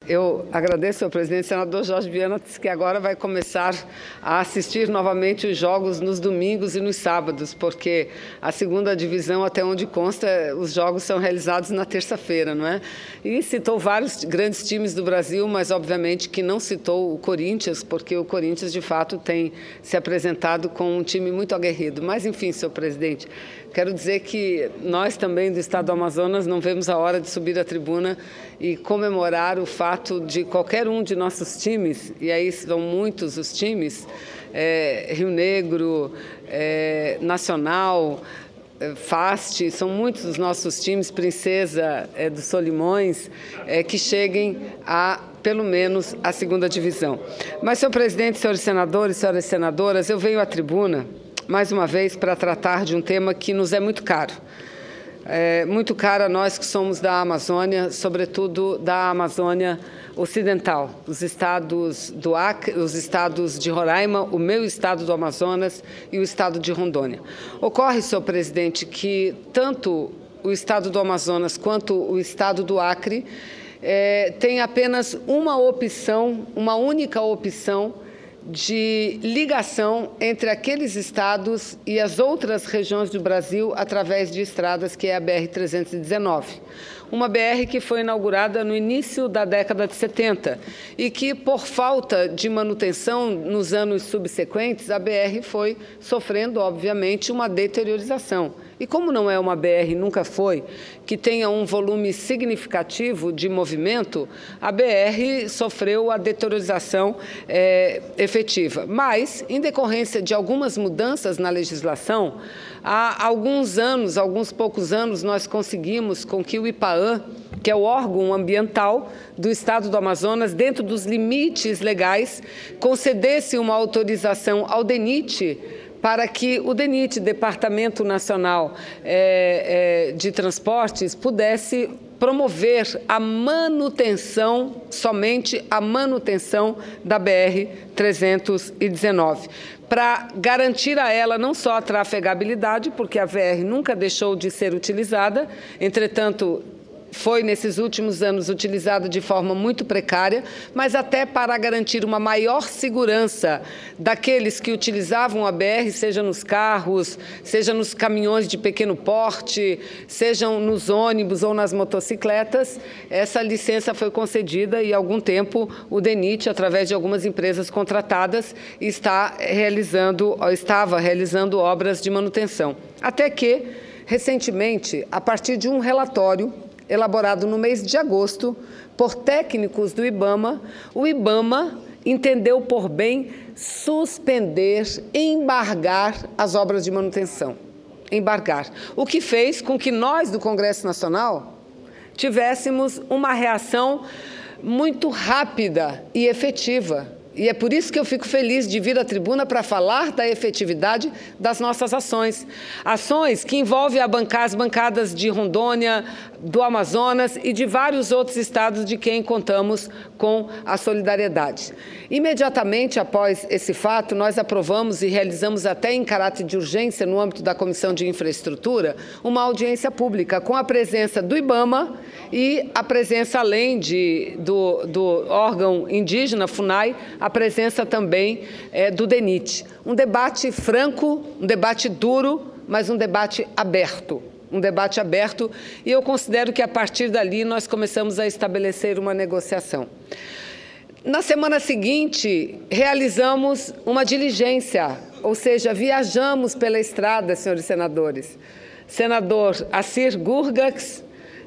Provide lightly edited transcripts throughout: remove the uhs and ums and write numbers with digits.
Eu agradeço ao presidente senador Jorge Viana, que agora vai começar a assistir novamente os jogos nos domingos e nos sábados, porque a segunda divisão, até onde consta, os jogos são realizados na terça-feira, não é? E citou vários grandes times do Brasil, mas obviamente que não citou o Corinthians, porque o Corinthians, de fato, tem se apresentado com um time muito aguerrido. Mas, enfim, senhor presidente, quero dizer que nós também do Estado do Amazonas não vemos a hora de subir à tribuna e comemorar o fato de qualquer um de nossos times, e aí são muitos os times, Rio Negro, Nacional, FAST, são muitos os nossos times, Princesa dos Solimões, que cheguem a, pelo menos, a segunda divisão. Mas, senhor presidente, senhores senadores, senhoras senadoras, eu venho à tribuna, mais uma vez, para tratar de um tema que nos é muito caro. Muito caro a nós que somos da Amazônia, sobretudo da Amazônia Ocidental, os estados do Acre, os estados de Roraima, o meu estado do Amazonas e o estado de Rondônia. Ocorre, senhor presidente, que tanto o estado do Amazonas quanto o estado do Acre tem apenas uma opção, uma única opção de ligação entre aqueles estados e as outras regiões do Brasil através de estradas, que é a BR-319. Uma BR que foi inaugurada no início da década de 70 e que, por falta de manutenção nos anos subsequentes, a BR foi sofrendo, obviamente, uma deteriorização. E como não é uma BR, nunca foi, que tenha um volume significativo de movimento, a BR sofreu a deteriorização efetiva. Mas, em decorrência de algumas mudanças na legislação, há alguns anos, alguns poucos anos, nós conseguimos com que o IPAAM, que é o órgão ambiental do Estado do Amazonas, dentro dos limites legais, concedesse uma autorização ao DENIT para que o DENIT, Departamento Nacional de Transportes, pudesse promover a manutenção, somente a manutenção da BR-319, para garantir a ela não só a trafegabilidade, porque a BR nunca deixou de ser utilizada, entretanto, foi, nesses últimos anos, utilizada de forma muito precária, mas até para garantir uma maior segurança daqueles que utilizavam a BR, seja nos carros, seja nos caminhões de pequeno porte, sejam nos ônibus ou nas motocicletas. Essa licença foi concedida e, há algum tempo, o DENIT, através de algumas empresas contratadas, estava realizando obras de manutenção. Até que, recentemente, a partir de um relatório elaborado no mês de agosto por técnicos do IBAMA, o IBAMA entendeu por bem suspender, embargar as obras de manutenção. Embargar. O que fez com que nós, do Congresso Nacional, tivéssemos uma reação muito rápida e efetiva. E é por isso que eu fico feliz de vir à tribuna para falar da efetividade das nossas ações. Ações que envolvem as bancadas de Rondônia, do Amazonas e de vários outros estados de quem contamos com a solidariedade. Imediatamente após esse fato, nós aprovamos e realizamos até em caráter de urgência, no âmbito da Comissão de Infraestrutura, uma audiência pública com a presença do IBAMA e a presença, além do órgão indígena, FUNAI, a presença também do DENIT. Um debate franco, um debate duro, mas um debate aberto. E eu considero que, a partir dali, nós começamos a estabelecer uma negociação. Na semana seguinte, realizamos uma diligência, ou seja, viajamos pela estrada, senhores senadores. Senador Assir Gurgax,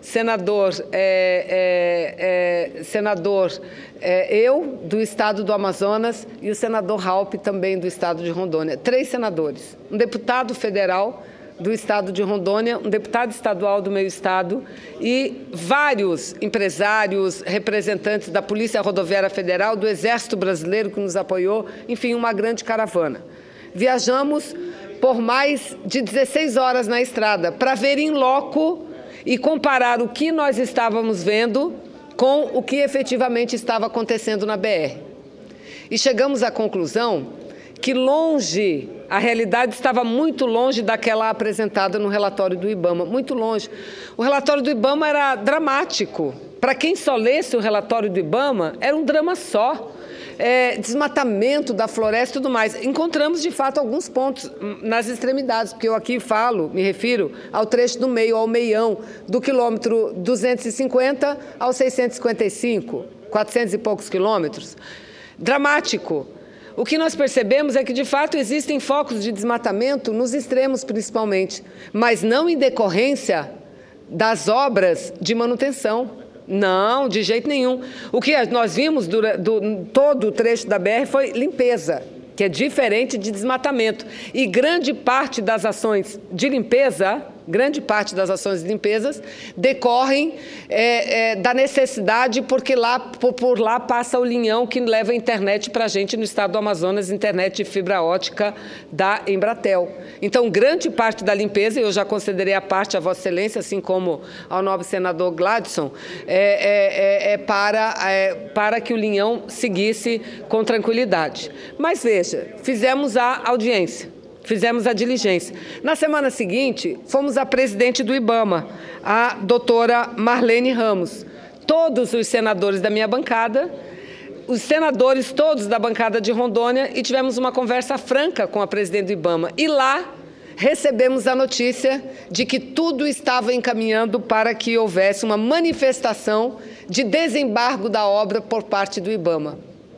eu, do Estado do Amazonas, e o senador Raup, também do Estado de Rondônia. 3 senadores, um deputado federal do Estado de Rondônia, um deputado estadual do meu estado e vários empresários, representantes da Polícia Rodoviária Federal, do Exército Brasileiro que nos apoiou, enfim, uma grande caravana. Viajamos por mais de 16 horas na estrada para ver em loco e comparar o que nós estávamos vendo com o que efetivamente estava acontecendo na BR. E chegamos à conclusão que a realidade estava muito longe daquela apresentada no relatório do IBAMA, muito longe. O relatório do IBAMA era dramático, para quem só lesse o relatório do IBAMA, era um drama só. Desmatamento da floresta e tudo mais. Encontramos, de fato, alguns pontos nas extremidades, porque eu aqui me refiro ao trecho do meio, ao meião, do quilômetro 250 ao 655, 400 e poucos quilômetros. Dramático. O que nós percebemos é que, de fato, existem focos de desmatamento nos extremos, principalmente, mas não em decorrência das obras de manutenção. Não, de jeito nenhum. O que nós vimos todo o trecho da BR foi limpeza, que é diferente de desmatamento. E grande parte das ações de limpeza, decorrem da necessidade, porque por lá passa o linhão que leva a internet para a gente no estado do Amazonas, internet de fibra ótica da Embratel. Então, grande parte da limpeza, eu já considerei a parte a Vossa Excelência, assim como ao nobre senador Gladson, para que o linhão seguisse com tranquilidade. Mas, veja, fizemos a audiência. Fizemos a diligência. Na semana seguinte, fomos à presidente do IBAMA, a doutora Marlene Ramos. Todos os senadores da minha bancada, os senadores todos da bancada de Rondônia, e tivemos uma conversa franca com a presidente do IBAMA. E lá recebemos a notícia de que tudo estava encaminhando para que houvesse uma manifestação de desembargo da obra por parte do IBAMA.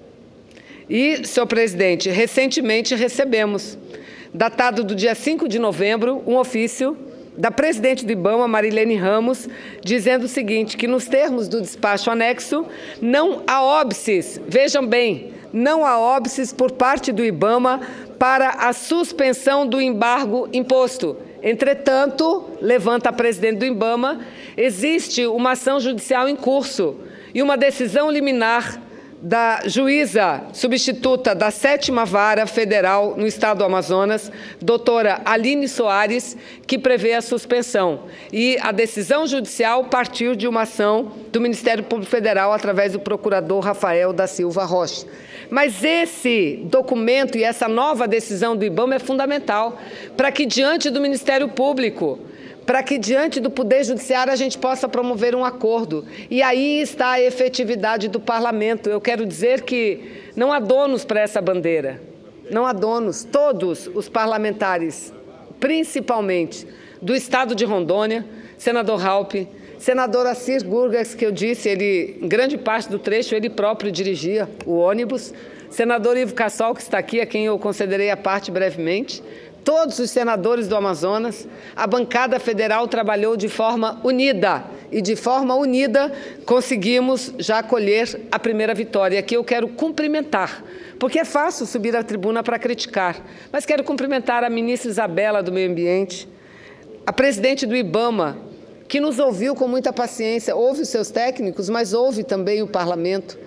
E, senhor presidente, recentemente recebemos, datado do dia 5 de novembro, um ofício da presidente do IBAMA, Marilene Ramos, dizendo o seguinte, que nos termos do despacho anexo, não há óbices, vejam bem, não há óbices por parte do IBAMA para a suspensão do embargo imposto. Entretanto, levanta a presidente do IBAMA, existe uma ação judicial em curso e uma decisão liminar da juíza substituta da 7ª Vara Federal no Estado do Amazonas, doutora Aline Soares, que prevê a suspensão. E a decisão judicial partiu de uma ação do Ministério Público Federal através do procurador Rafael da Silva Rocha. Mas esse documento e essa nova decisão do IBAMA é fundamental para que, diante do Ministério Público, para que, diante do Poder Judiciário, a gente possa promover um acordo. E aí está a efetividade do Parlamento. Eu quero dizer que não há donos para essa bandeira. Não há donos. Todos os parlamentares, principalmente do Estado de Rondônia, senador Raupp, senador Assir Gurgas, que eu disse, ele, em grande parte do trecho, ele próprio dirigia o ônibus, senador Ivo Cassol, que está aqui, a quem eu concederei a parte brevemente, todos os senadores do Amazonas, a bancada federal trabalhou de forma unida e de forma unida conseguimos já colher a primeira vitória. Aqui eu quero cumprimentar, porque é fácil subir à tribuna para criticar, mas quero cumprimentar a ministra Isabela do Meio Ambiente, a presidente do IBAMA, que nos ouviu com muita paciência, ouve os seus técnicos, mas ouve também o parlamento.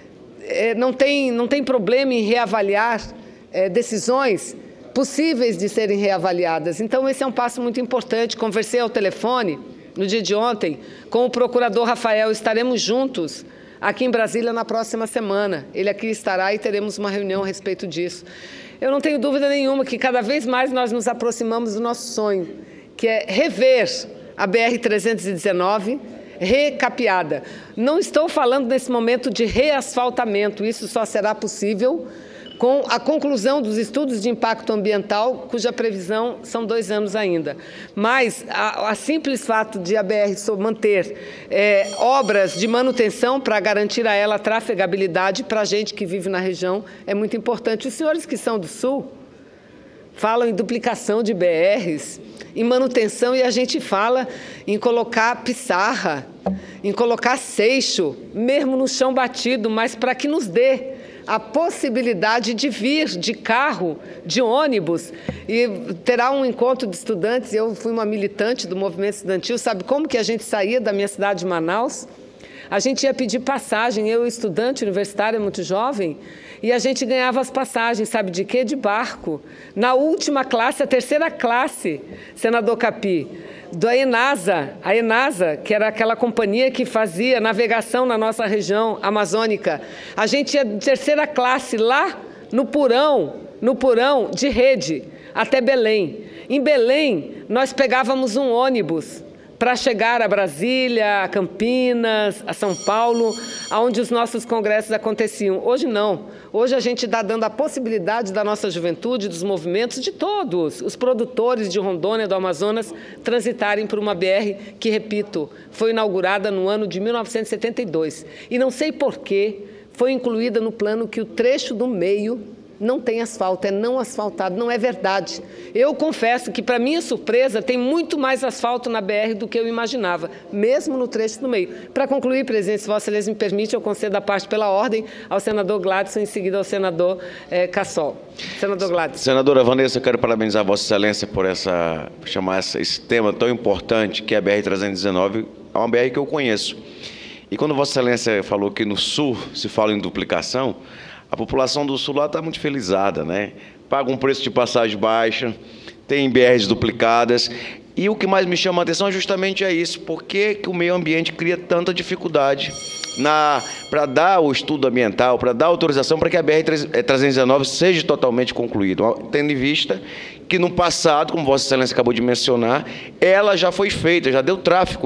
Não tem problema em reavaliar decisões possíveis de serem reavaliadas. Então, esse é um passo muito importante. Conversei ao telefone, no dia de ontem, com o procurador Rafael. Estaremos juntos aqui em Brasília na próxima semana. Ele aqui estará e teremos uma reunião a respeito disso. Eu não tenho dúvida nenhuma que cada vez mais nós nos aproximamos do nosso sonho, que é rever a BR-319 recapeada. Não estou falando nesse momento de reasfaltamento, isso só será possível com a conclusão dos estudos de impacto ambiental, cuja previsão são 2 anos ainda. Mas a simples fato de a BR manter obras de manutenção para garantir a ela a trafegabilidade para a gente que vive na região é muito importante. Os senhores que são do Sul falam em duplicação de BRs, em manutenção, e a gente fala em colocar pissarra, em colocar seixo, mesmo no chão batido, mas para que nos dê a possibilidade de vir de carro, de ônibus, e terá um encontro de estudantes. Eu fui uma militante do movimento estudantil, sabe como que a gente saía da minha cidade de Manaus? A gente ia pedir passagem, eu, estudante universitária, muito jovem, e a gente ganhava as passagens, sabe de quê? De barco. Na última classe, a 3ª classe, senador Capi, da ENASA, a ENASA, que era aquela companhia que fazia navegação na nossa região amazônica. A gente ia de 3ª classe lá no porão de rede, até Belém. Em Belém, nós pegávamos um ônibus para chegar a Brasília, a Campinas, a São Paulo, onde os nossos congressos aconteciam. Hoje não. Hoje a gente está dando a possibilidade da nossa juventude, dos movimentos, de todos, os produtores de Rondônia, do Amazonas, transitarem por uma BR que, repito, foi inaugurada no ano de 1972. E não sei por quê, foi incluída no plano que o trecho do meio não tem asfalto, é não asfaltado, não é verdade. Eu confesso que, para minha surpresa, tem muito mais asfalto na BR do que eu imaginava, mesmo no trecho do meio. Para concluir, presidente, se Vossa Excelência me permite, eu concedo a parte pela ordem ao senador Gladson e em seguida ao senador Cassol. Senador Gladson. Senadora Vanessa, eu quero parabenizar Vossa Excelência por chamar esse tema tão importante que é a BR-319, é uma BR que eu conheço. E quando Vossa Excelência falou que no Sul se fala em duplicação, a população do Sul lá está muito felizada, né? Paga um preço de passagem baixa, tem BRs duplicadas. E o que mais me chama a atenção é justamente isso. Por que o meio ambiente cria tanta dificuldade para dar o estudo ambiental, para dar autorização para que a BR-319 seja totalmente concluída? Tendo em vista que no passado, como Vossa Excelência acabou de mencionar, ela já foi feita, já deu tráfego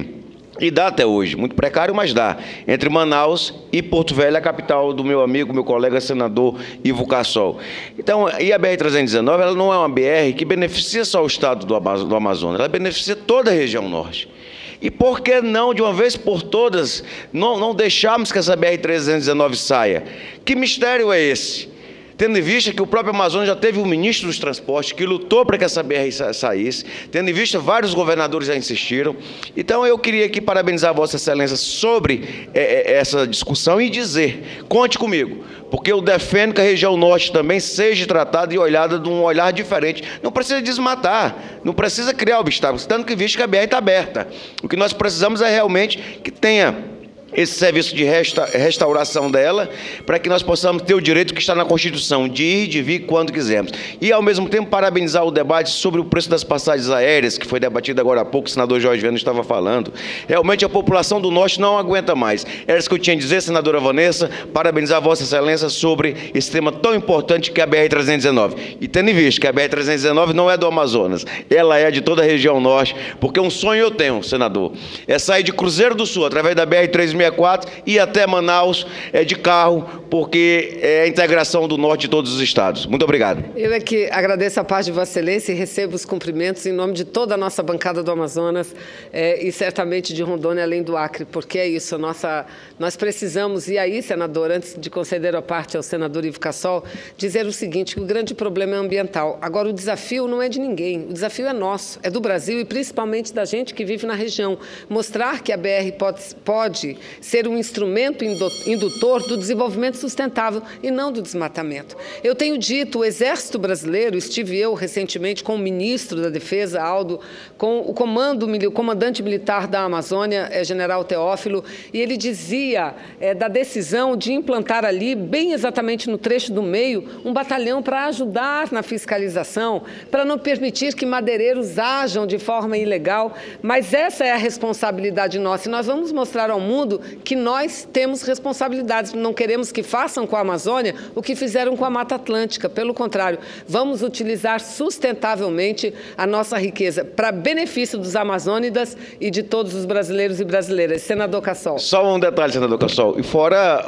e dá até hoje, muito precário, mas dá, entre Manaus e Porto Velho, a capital do meu amigo, meu colega senador Ivo Cassol. Então, e a BR-319, ela não é uma BR que beneficia só o estado do Amazonas, ela beneficia toda a região norte. E por que não, de uma vez por todas, não deixarmos que essa BR-319 saia? Que mistério é esse? Tendo em vista que o próprio Amazonas já teve um ministro dos transportes que lutou para que essa BR saísse, tendo em vista vários governadores já insistiram. Então, eu queria aqui parabenizar a Vossa Excelência sobre essa discussão e dizer, conte comigo, porque eu defendo que a região norte também seja tratada e olhada de um olhar diferente. Não precisa desmatar, não precisa criar obstáculos, tanto que visto que a BR está aberta. O que nós precisamos é realmente que tenha esse serviço de restauração dela, para que nós possamos ter o direito que está na Constituição, de ir e de vir quando quisermos. E, ao mesmo tempo, parabenizar o debate sobre o preço das passagens aéreas, que foi debatido agora há pouco, o senador Jorge Viana estava falando. Realmente, a população do Norte não aguenta mais. Era isso que eu tinha a dizer, senadora Vanessa, parabenizar a Vossa Excelência sobre esse tema tão importante que é a BR-319. E tendo em vista que a BR-319 não é do Amazonas, ela é de toda a região Norte, porque um sonho eu tenho, senador, é sair de Cruzeiro do Sul, através da BR-364, e até Manaus de carro, porque é a integração do norte de todos os estados. Muito obrigado. Eu é que agradeço a paz de Vossa Excelência e recebo os cumprimentos em nome de toda a nossa bancada do Amazonas e certamente de Rondônia, além do Acre, porque é isso, nós precisamos, e aí, senador, antes de conceder a parte ao senador Ivo Cassol, dizer o seguinte, que o grande problema é ambiental. Agora, o desafio não é de ninguém, o desafio é nosso, é do Brasil e principalmente da gente que vive na região. Mostrar que a BR pode ser um instrumento indutor do desenvolvimento sustentável e não do desmatamento. Eu tenho dito, o Exército Brasileiro, estive eu recentemente com o ministro da Defesa, Aldo, com o comandante militar da Amazônia, general Teófilo, e ele dizia da decisão de implantar ali, bem exatamente no trecho do meio, um batalhão para ajudar na fiscalização, para não permitir que madeireiros ajam de forma ilegal, mas essa é a responsabilidade nossa e nós vamos mostrar ao mundo que nós temos responsabilidades. Não queremos que façam com a Amazônia o que fizeram com a Mata Atlântica. Pelo contrário, vamos utilizar sustentavelmente a nossa riqueza para benefício dos amazônidas e de todos os brasileiros e brasileiras. Senador Cassol. Só um detalhe, senador Cassol. E fora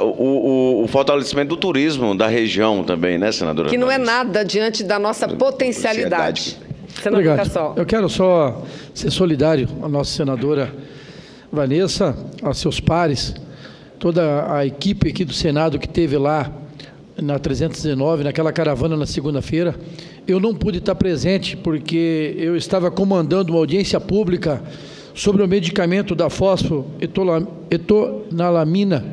o fortalecimento do turismo da região também, né, senadora? Que não é nada diante da nossa potencialidade. Senador Cassol. Eu quero só ser solidário à nossa senadora Vanessa, a seus pares, toda a equipe aqui do Senado que esteve lá na 319, naquela caravana na segunda-feira. Eu não pude estar presente porque eu estava comandando uma audiência pública sobre o medicamento da fosfoetonalamina.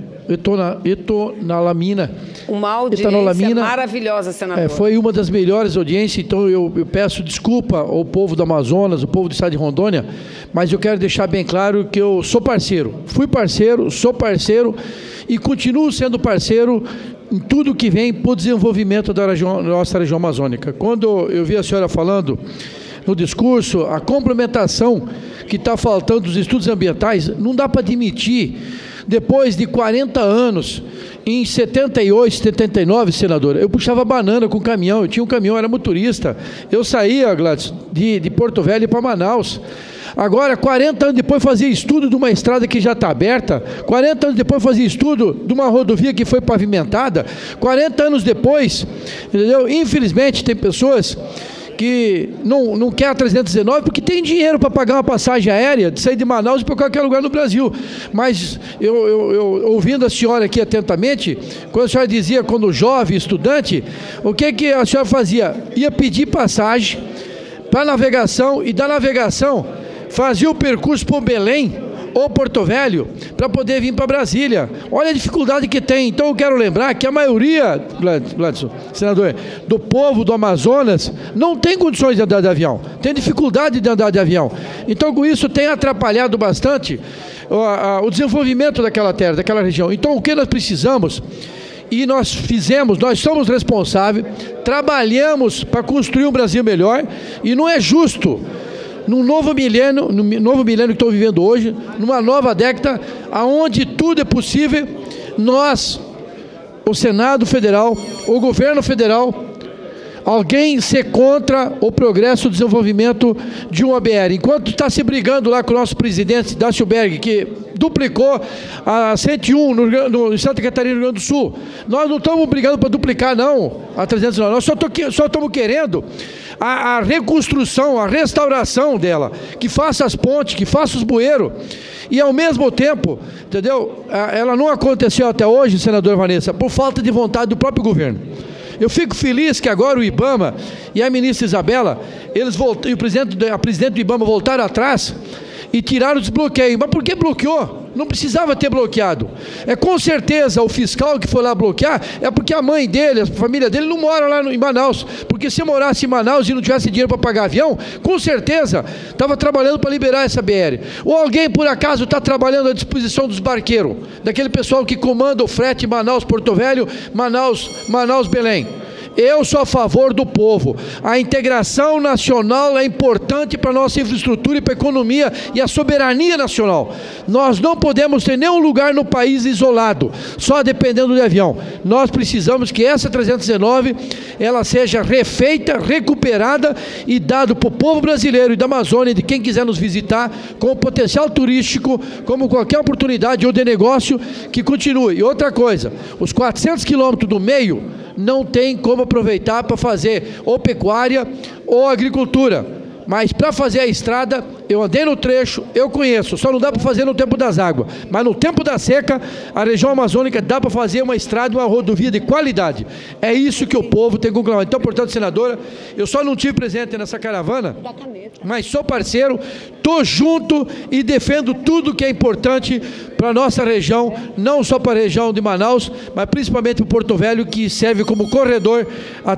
Uma audiência maravilhosa, senador. Foi uma das melhores audiências, então eu peço desculpa ao povo do Amazonas, ao povo do estado de Rondônia, mas eu quero deixar bem claro que eu sou parceiro, fui parceiro, sou parceiro e continuo sendo parceiro em tudo que vem para o desenvolvimento da nossa região amazônica. Quando eu vi a senhora falando no discurso, a complementação que está faltando dos estudos ambientais, não dá para admitir. Depois de 40 anos, em 78, 79, senador, eu puxava banana com caminhão, eu tinha um caminhão, era motorista. Eu saía, Gladys, de Porto Velho para Manaus. Agora, 40 anos depois, fazia estudo de uma estrada que já está aberta, 40 anos depois, fazia estudo de uma rodovia que foi pavimentada, 40 anos depois, entendeu? Infelizmente, tem pessoas que não quer a 319 porque tem dinheiro para pagar uma passagem aérea, de sair de Manaus e para qualquer lugar no Brasil. Mas eu ouvindo a senhora aqui atentamente, quando a senhora dizia, quando jovem, estudante, o que a senhora fazia? Ia pedir passagem para navegação, e da navegação fazia o percurso por Belém ou Porto Velho para poder vir para Brasília. Olha a dificuldade que tem. Então eu quero lembrar que a maioria, Gladson, senador, do povo do Amazonas não tem condições de andar de avião, tem dificuldade de andar de avião. Então com isso tem atrapalhado bastante o desenvolvimento daquela terra, daquela região. Então o que nós precisamos, e nós somos responsáveis, trabalhamos para construir um Brasil melhor, e não é justo no novo milênio que estou vivendo hoje, numa nova década, onde tudo é possível, nós, o Senado Federal, o governo federal, alguém ser contra o progresso e o desenvolvimento de uma BR. Enquanto está se brigando lá com o nosso presidente, Dácio Berg, que duplicou a 101 no Santa Catarina, no Rio Grande do Sul. Nós não estamos brigando para duplicar, não, a 309. Nós só estamos querendo a reconstrução, a restauração dela, que faça as pontes, que faça os bueiros. E ao mesmo tempo, entendeu? Ela não aconteceu até hoje, senadora Vanessa, por falta de vontade do próprio governo. Eu fico feliz que agora o IBAMA e a ministra Isabela, e a presidente do IBAMA voltaram atrás e tiraram o desbloqueio. Mas por que bloqueou? Não precisava ter bloqueado. Com certeza o fiscal que foi lá bloquear é porque a mãe dele, a família dele não mora lá em Manaus. Porque se morasse em Manaus e não tivesse dinheiro para pagar avião, com certeza estava trabalhando para liberar essa BR. Ou alguém por acaso está trabalhando à disposição dos barqueiros, daquele pessoal que comanda o frete Manaus-Porto Velho, Manaus-Belém. Eu sou a favor do povo. A integração nacional é importante para a nossa infraestrutura e para a economia e a soberania nacional. Nós não podemos ter nenhum lugar no país isolado, só dependendo de avião. Nós precisamos que essa 319 ela seja refeita, recuperada e dado para o povo brasileiro e da Amazônia, de quem quiser nos visitar, com potencial turístico, como qualquer oportunidade ou de negócio, que continue. E outra coisa, os 400 quilômetros do meio não tem como aproveitar para fazer ou pecuária ou agricultura. Mas para fazer a estrada, eu andei no trecho, eu conheço, só não dá para fazer no tempo das águas. Mas no tempo da seca, a região amazônica dá para fazer uma estrada, uma rodovia de qualidade. É isso que o povo tem que conclamar. Então, portanto, senadora, eu só não tive presente nessa caravana, mas sou parceiro, estou junto e defendo tudo que é importante para a nossa região, não só para a região de Manaus, mas principalmente para o Porto Velho, que serve como corredor a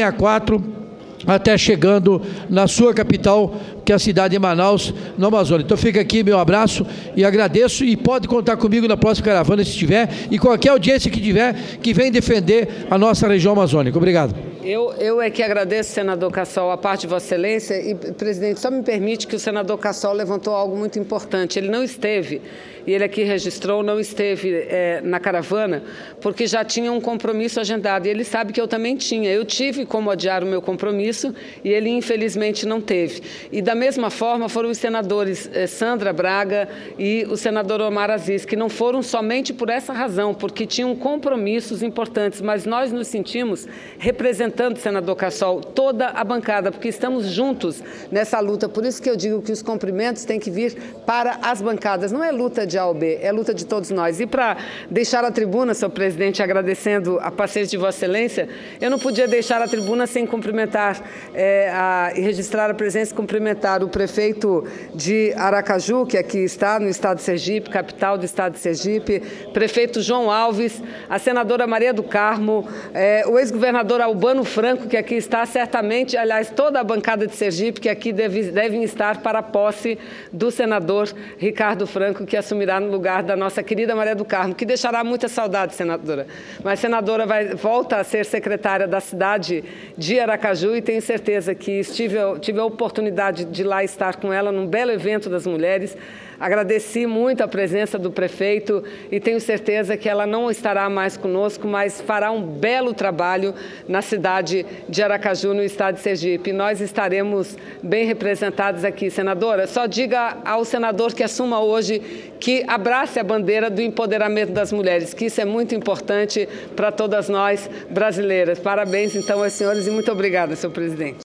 364, até chegando na sua capital, que é a cidade de Manaus, no Amazonas. Então fica aqui meu abraço e agradeço, e pode contar comigo na próxima caravana, se tiver, e qualquer audiência que tiver, que vem defender a nossa região amazônica. Obrigado. Eu é que agradeço, senador Cassol, a parte de Vossa Excelência, e, presidente, só me permite que o senador Cassol levantou algo muito importante. Ele não esteve, e ele aqui registrou, não esteve na caravana, porque já tinha um compromisso agendado, e ele sabe que eu também tinha. Eu tive como adiar o meu compromisso, e ele, infelizmente, não teve. E, da mesma forma, foram os senadores Sandra Braga e o senador Omar Aziz, que não foram somente por essa razão, porque tinham compromissos importantes, mas nós nos sentimos representando, senador Cassol, toda a bancada, porque estamos juntos nessa luta. Por isso que eu digo que os cumprimentos têm que vir para as bancadas. Não é luta de A ou B, é luta de todos nós. E para deixar a tribuna, senhor presidente, agradecendo a paciência de Vossa Excelência, eu não podia deixar a tribuna sem cumprimentar e registrar a presença e cumprimentar o prefeito de Aracaju, que aqui está no estado de Sergipe, capital do estado de Sergipe, prefeito João Alves, a senadora Maria do Carmo, o ex-governador Albano Franco, que aqui está, certamente, aliás, toda a bancada de Sergipe, que aqui devem estar para a posse do senador Ricardo Franco, que assumirá no lugar da nossa querida Maria do Carmo, que deixará muita saudade, senadora. Mas a senadora volta a ser secretária da cidade de Aracaju, e tenho certeza que tive a oportunidade de lá estar com ela num belo evento das mulheres. Agradeci muito a presença do prefeito e tenho certeza que ela não estará mais conosco, mas fará um belo trabalho na cidade de Aracaju, no estado de Sergipe. Nós estaremos bem representados aqui, senadora. Só diga ao senador que assuma hoje que abrace a bandeira do empoderamento das mulheres, que isso é muito importante para todas nós brasileiras. Parabéns, então, aos senhores e muito obrigada, senhor presidente.